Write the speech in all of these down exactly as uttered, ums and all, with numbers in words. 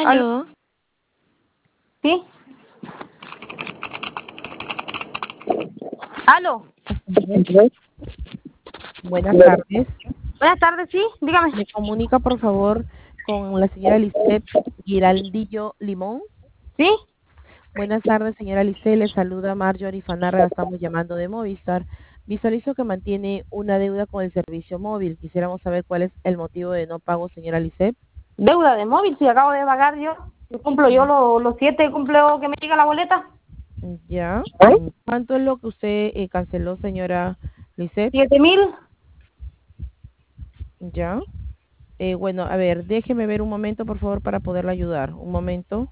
¿Aló? Aló, ¿Sí? ¿Aló? Buenas tardes. Buenas tardes, sí, dígame. Me comunica, por favor, con la señora Lisette Giraldillo Limón. ¿Sí? Buenas tardes, señora Lisette. Le saluda Marjorie Fanarra. La estamos llamando de Movistar. Visualizo que mantiene una deuda con el servicio móvil. Quisiéramos saber cuál es el motivo de no pago, señora Lisette. Deuda de móvil, si acabo de pagar yo. Yo cumplo yo los, los siete cumplo que me llega la boleta. Ya. ¿Cuánto es lo que usted eh, canceló, señora Lisette? ¿Siete mil? Ya. Eh, bueno, a ver, déjeme ver un momento, por favor, para poderla ayudar. Un momento.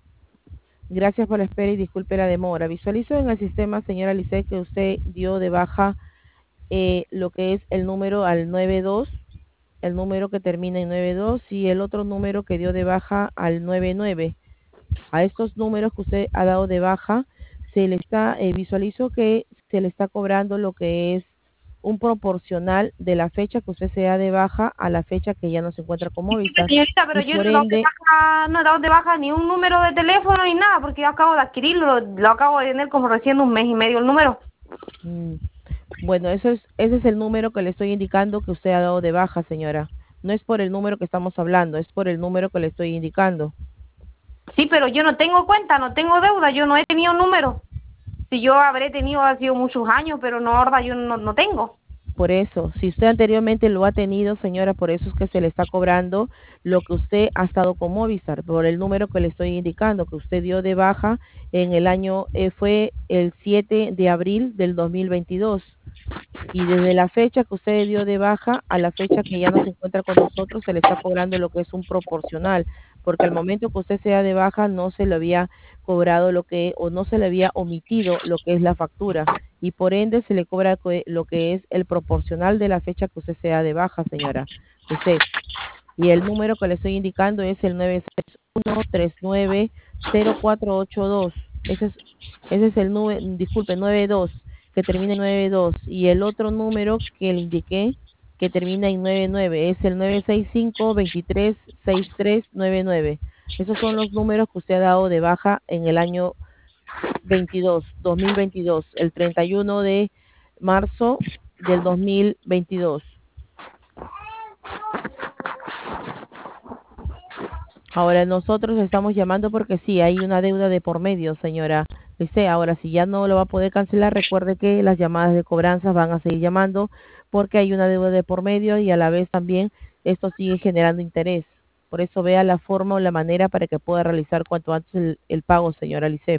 Gracias por la espera y disculpe la demora. Visualizo en el sistema, señora Lisette, que usted dio de baja eh, lo que es el número al nueve dos, el número que termina en nueve dos y el otro número que dio de baja al nueve nueve. A estos números que usted ha dado de baja, se le está, eh, visualizo que se le está cobrando lo que es un proporcional de la fecha que usted se da de baja a la fecha que ya no se encuentra con Disculpe, Movistar. señorita, pero Y yo no por he dado de ende, baja, no he dado de baja ni un número de teléfono ni nada, porque yo acabo de adquirirlo, lo, lo acabo de tener como recién un mes y medio el número. mm, bueno, eso es, ese es el número que le estoy indicando que usted ha dado de baja, señora. No es por el número que estamos hablando, es por el número que le estoy indicando. Sí, pero yo no tengo cuenta, no tengo deuda, yo no he tenido número. Si yo habré tenido, ha sido muchos años, pero no, ahora yo no, no tengo. Por eso, si usted anteriormente lo ha tenido, señora, por eso es que se le está cobrando lo que usted ha estado con Movistar, por el número que le estoy indicando, que usted dio de baja en el año, eh, fue el siete de abril del dos mil veintidós. Y desde la fecha que usted dio de baja a la fecha que ya no se encuentra con nosotros, se le está cobrando lo que es un proporcional, porque al momento que usted sea de baja no se le había cobrado lo que, o no se le había omitido lo que es la factura, y por ende se le cobra co- lo que es el proporcional de la fecha que usted sea de baja, señora. Usted, y el número que le estoy indicando es el nueve seis uno tres nueve cero cuatro ocho dos. Ese es, ese es el número, disculpe, nueve dos, que termina en nueve dos. Y el otro número que le indiqué, que termina en nueve nueve, es el nueve seis cinco dos tres seis tres nueve nueve. Esos son los números que usted ha dado de baja en el año veintidós, dos mil veintidós, el treinta y uno de marzo del dos mil veintidós. Ahora nosotros estamos llamando porque sí, hay una deuda de por medio, señora Lice. Ahora, si ya no lo va a poder cancelar, recuerde que las llamadas de cobranza van a seguir llamando porque hay una deuda de por medio y a la vez también esto sigue generando interés. Por eso vea la forma o la manera para que pueda realizar cuanto antes el, el pago, señora Lice.